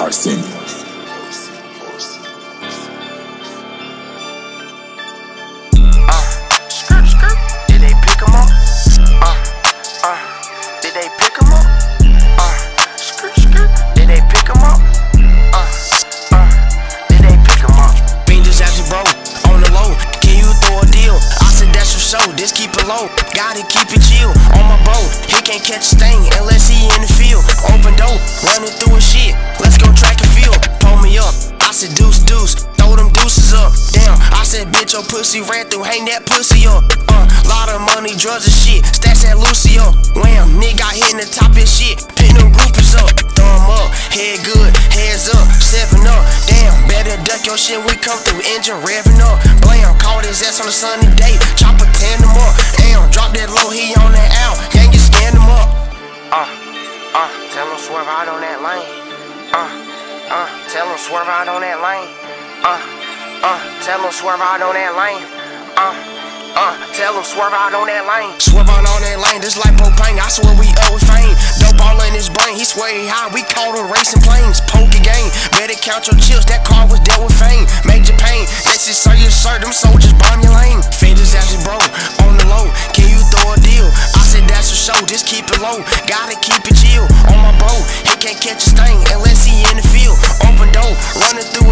Arsene. Did they pick him up? Did they pick him up? Did they pick him up? Did they pick him up? Bean just asked me, bro, on the low, can you throw a deal? I said that's for sure, just keep it low. Gotta keep it chill on my bro. He can't catch a thing unless he in the field. Open door, running through his shit. Let's go track and field. Pull me up. I said deuce, throw them deuces up. Damn, I said bitch, your pussy ran through, hang that pussy up. Lot of money, drugs and shit. Stash that Lucy up. Wham, nigga got hit in the top and shit. Pick them groupies up. Thumb up, head good, heads up, 7 up. Damn, better duck your shit. We come through, engine revving up. Blam, caught his ass on a sunny day. Chopper tan him up. Damn, drop that low, he on that out. Gang, you stand him up. Tell him swerve out on that lane. Tell him swerve out on that lane. Tell him swerve out on that lane. Tell him swerve out on that lane. Swerve out on that lane, just like propane. I swear we up with fame. Dope all in his brain, he swear he high. We call him racing planes. Poker game, better count your chips. That car was dealt with fame. Major pain, that's it, sir, you sir. Them soldiers bomb your lane. Fingers after bro, on the low. Can you throw a deal? I said that's for sure, just keep it low. Gotta keep it chill on my bro. He can't catch a thing unless he in the field. Open door, running through